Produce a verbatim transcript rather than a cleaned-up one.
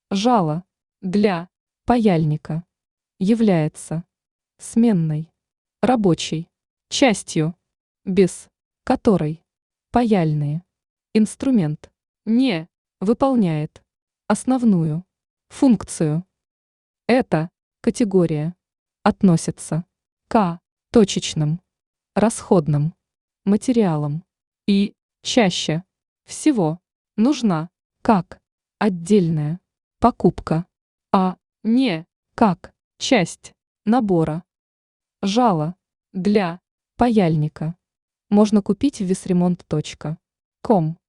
Жало для паяльника является сменной рабочей частью, без которой паяльный инструмент не выполняет основную функцию. Эта категория относится к точечным расходным материалам и чаще всего нужна как отдельная покупка, а не как часть набора. Жало для паяльника можно купить в весремонт точка ком.